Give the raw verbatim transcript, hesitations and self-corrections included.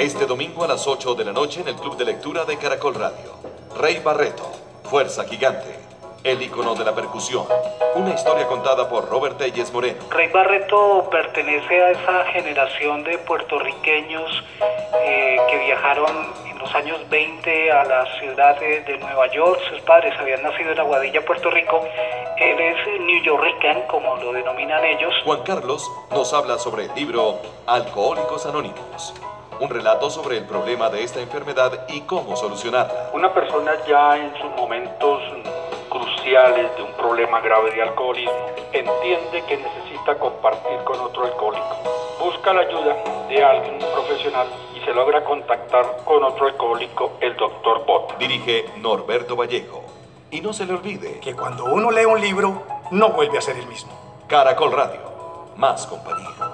Este domingo a las ocho de la noche en el Club de Lectura de Caracol Radio. Rey Barreto, Fuerza Gigante, el ícono de la percusión. Una historia contada por Robert Telles Moreno. Rey Barreto pertenece a esa generación de puertorriqueños eh, que viajaron en los años veinte a la ciudad de, de Nueva York. Sus padres habían nacido en Aguadilla, Puerto Rico. Él es New Yorker, como lo denominan ellos. Juan Carlos nos habla sobre el libro Alcohólicos Anónimos. Un relato sobre el problema de esta enfermedad y cómo solucionarla. Una persona ya en sus momentos cruciales de un problema grave de alcoholismo entiende que necesita compartir con otro alcohólico. Busca la ayuda de alguien profesional y se logra contactar con otro alcohólico, el doctor Bota. Dirige Norberto Vallejo. Y no se le olvide que cuando uno lee un libro, no vuelve a ser el mismo. Caracol Radio, más compañía.